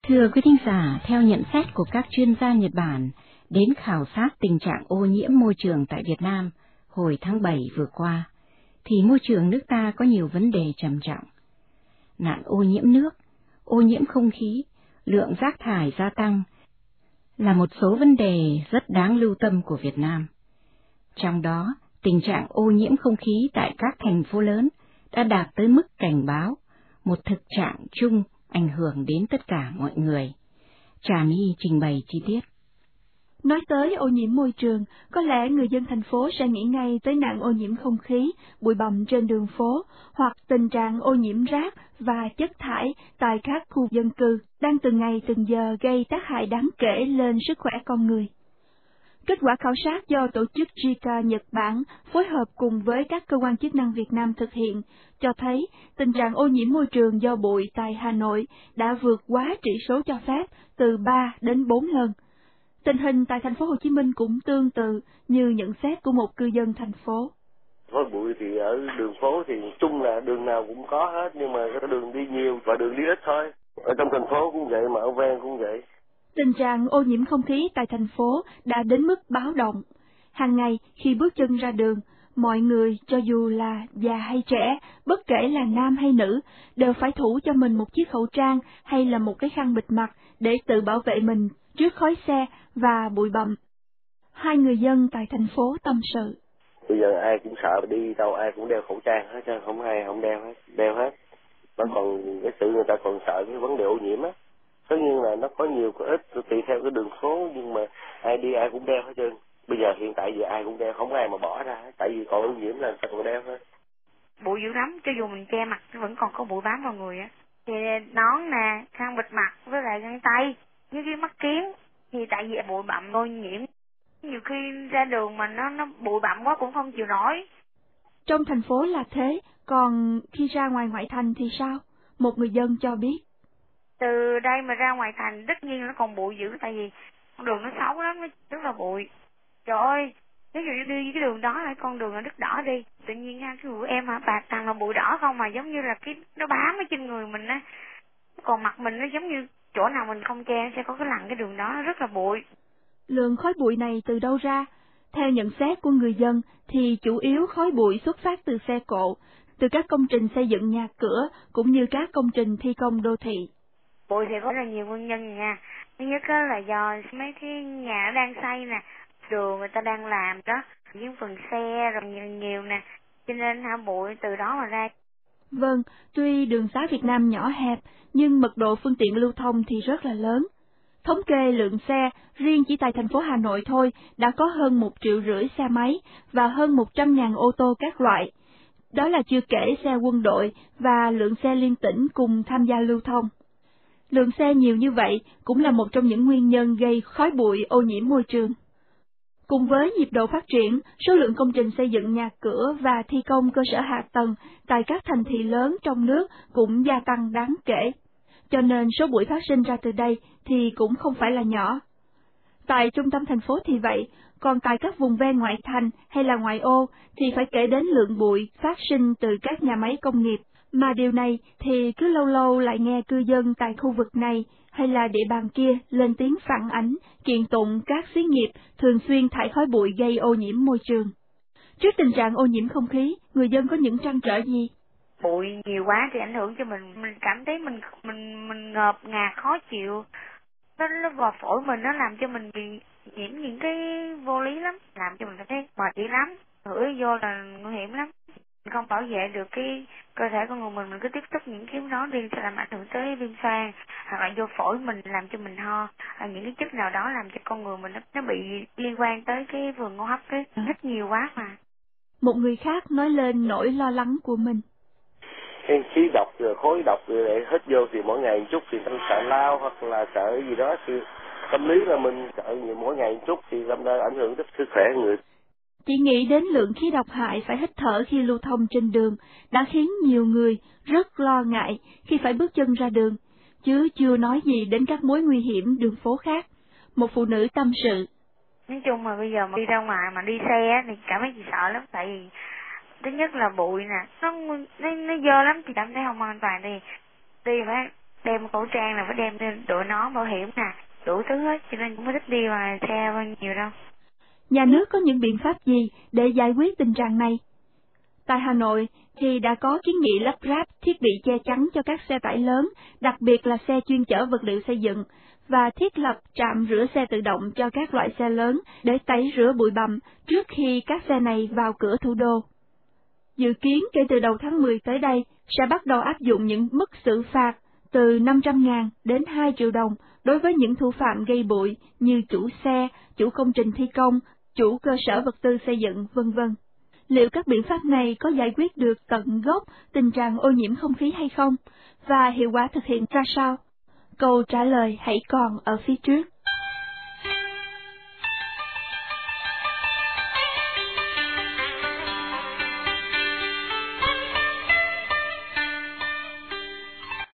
Thưa quý thính giả, theo nhận xét của các chuyên gia Nhật Bản đến khảo sát tình trạng ô nhiễm môi trường tại Việt Nam hồi tháng 7 vừa qua, thì môi trường nước ta có nhiều vấn đề trầm trọng. Nạn ô nhiễm nước, ô nhiễm không khí, lượng rác thải gia tăng là một số vấn đề rất đáng lưu tâm của Việt Nam. Trong đó, tình trạng ô nhiễm không khí tại các thành phố lớn đã đạt tới mức cảnh báo, một thực trạng chung ảnh hưởng đến tất cả mọi người. Trà My trình bày chi tiết. Nói tới ô nhiễm môi trường, có lẽ người dân thành phố sẽ nghĩ ngay tới nạn ô nhiễm không khí, bụi bặm trên đường phố, hoặc tình trạng ô nhiễm rác và chất thải tại các khu dân cư, đang từng ngày từng giờ gây tác hại đáng kể lên sức khỏe con người. Kết quả khảo sát do tổ chức JICA Nhật Bản phối hợp cùng với các cơ quan chức năng Việt Nam thực hiện, cho thấy tình trạng ô nhiễm môi trường do bụi tại Hà Nội đã vượt quá chỉ số cho phép từ 3 đến 4 lần. Tình hình tại thành phố Hồ Chí Minh cũng tương tự như nhận xét của một cư dân thành phố. Khói bụi thì ở đường phố thì chung là đường nào cũng có hết, nhưng mà cái đường đi nhiều và đường đi ít thôi. Ở trong thành phố cũng vậy, mà ở ven cũng vậy. Tình trạng ô nhiễm không khí tại thành phố đã đến mức báo động. Hàng ngày khi bước chân ra đường, mọi người cho dù là già hay trẻ, bất kể là nam hay nữ, đều phải thủ cho mình một chiếc khẩu trang hay là một cái khăn bịt mặt để tự bảo vệ mình trước khói xe và bụi bặm. Hai người dân tại thành phố tâm sự. Bây giờ ai cũng sợ đi đâu ai cũng đeo khẩu trang hết, chứ không ai không đeo hết. Nó còn cái sự người ta còn sợ cái vấn đề ô nhiễm á. Tất nhiên là nó có nhiều có ít tùy theo cái đường phố, nhưng mà ai đi ai cũng đeo hết trơn. Bây giờ hiện tại giờ ai cũng đeo, không ai mà bỏ ra, tại vì còn ô nhiễm là phải còn đeo thôi. Bụi dữ lắm, cho dù mình che mặt vẫn còn có bụi bám vào người á. Thì nón nè, khăn bịt mặt với lại găng tay, với cái mắt kiếng, thì tại vì bụi bặm ô nhiễm. Nhiều khi ra đường mà nó bụi bặm quá cũng không chịu nổi. Trong thành phố là thế, còn khi ra ngoài ngoại thành thì sao? Một người dân cho biết. Từ đây mà ra ngoài thành tất nhiên nó còn bụi dữ, tại vì con đường nó xấu lắm, nó rất là bụi. Trời ơi, ví dụ như đi cái đường đó là con đường là đất đỏ đi, tự nhiên cái bụi em hả bạc toàn là bụi đỏ không, mà giống như là cái nó bám ở trên người mình á, còn mặt mình nó giống như chỗ nào mình không che sẽ có cái lằn cái đường đó, nó rất là bụi. Lượng khói bụi này từ đâu ra? Theo nhận xét của người dân thì chủ yếu khói bụi xuất phát từ xe cộ, từ các công trình xây dựng nhà cửa cũng như các công trình thi công đô thị. Bụi thì có rất là nhiều nguyên nhân nha. Thứ nhất là do mấy cái nhà nó đang xây nè, đường người ta đang làm đó, những phần xe rồi nhiều nè, cho nên bụi từ đó mà ra. Vâng, tuy đường xá Việt Nam nhỏ hẹp, nhưng mật độ phương tiện lưu thông thì rất là lớn. Thống kê lượng xe, riêng chỉ tại thành phố Hà Nội thôi, đã có hơn 1,5 triệu xe máy và hơn 100.000 ô tô các loại. Đó là chưa kể xe quân đội và lượng xe liên tỉnh cùng tham gia lưu thông. Lượng xe nhiều như vậy cũng là một trong những nguyên nhân gây khói bụi ô nhiễm môi trường. Cùng với nhịp độ phát triển, số lượng công trình xây dựng nhà cửa và thi công cơ sở hạ tầng tại các thành thị lớn trong nước cũng gia tăng đáng kể. Cho nên số bụi phát sinh ra từ đây thì cũng không phải là nhỏ. Tại trung tâm thành phố thì vậy, còn tại các vùng ven ngoại thành hay là ngoại ô thì phải kể đến lượng bụi phát sinh từ các nhà máy công nghiệp. Mà điều này thì cứ lâu lâu lại nghe cư dân tại khu vực này hay là địa bàn kia lên tiếng phản ánh, kiện tụng các xí nghiệp thường xuyên thải khói bụi gây ô nhiễm môi trường. Trước tình trạng ô nhiễm không khí, người dân có những trăn trở gì? Bụi nhiều quá thì ảnh hưởng cho mình cảm thấy mình ngợp ngạt khó chịu. Nó vào phổi mình, nó làm cho mình bị nhiễm những cái vô lý lắm, làm cho mình cảm thấy mệt dữ lắm, ngửi vô là nguy hiểm lắm. Mình không bảo vệ được cái cơ thể của người mình cứ tiếp xúc những cái đó đi sẽ làm ảnh hưởng tới viêm xoang, hoặc là vô phổi mình làm cho mình ho, những cái chất nào đó làm cho con người mình nó bị liên quan tới cái vườn hô hấp ấy, hít nhiều quá mà. Một người khác nói lên nỗi lo lắng của mình. Cái khí độc rồi khói độc rồi để hít vô thì mỗi ngày một chút thì mình sợ lao hoặc là sợ gì đó, thì tâm lý là mình sợ nhiều, mỗi ngày một chút thì đâm ra ảnh hưởng tới sức khỏe người. Chỉ nghĩ đến lượng khí độc hại phải hít thở khi lưu thông trên đường đã khiến nhiều người rất lo ngại khi phải bước chân ra đường, chứ chưa nói gì đến các mối nguy hiểm đường phố khác. Một phụ nữ tâm sự. Nói chung mà bây giờ mà đi ra ngoài mà đi xe thì cảm thấy chị sợ lắm, tại vì thứ nhất là bụi nè, nó dơ lắm, thì cảm thấy không an toàn, thì phải Đeo khẩu trang là phải đem đội nón bảo hiểm nè, đủ thứ hết, cho nên cũng không thích đi mà xe nhiều đâu. Nhà nước có những biện pháp gì để giải quyết tình trạng này? Tại Hà Nội thì đã có kiến nghị lắp ráp thiết bị che chắn cho các xe tải lớn, đặc biệt là xe chuyên chở vật liệu xây dựng, và thiết lập trạm rửa xe tự động cho các loại xe lớn để tẩy rửa bụi bặm trước khi các xe này vào cửa thủ đô. Dự kiến kể từ đầu tháng 10 tới đây sẽ bắt đầu áp dụng những mức xử phạt từ 500.000 đến 2 triệu đồng đối với những thủ phạm gây bụi như chủ xe, chủ công trình thi công, chủ cơ sở vật tư xây dựng, v.v. Liệu các biện pháp này có giải quyết được tận gốc tình trạng ô nhiễm không khí hay không? Và hiệu quả thực hiện ra sao? Câu trả lời hãy còn ở phía trước.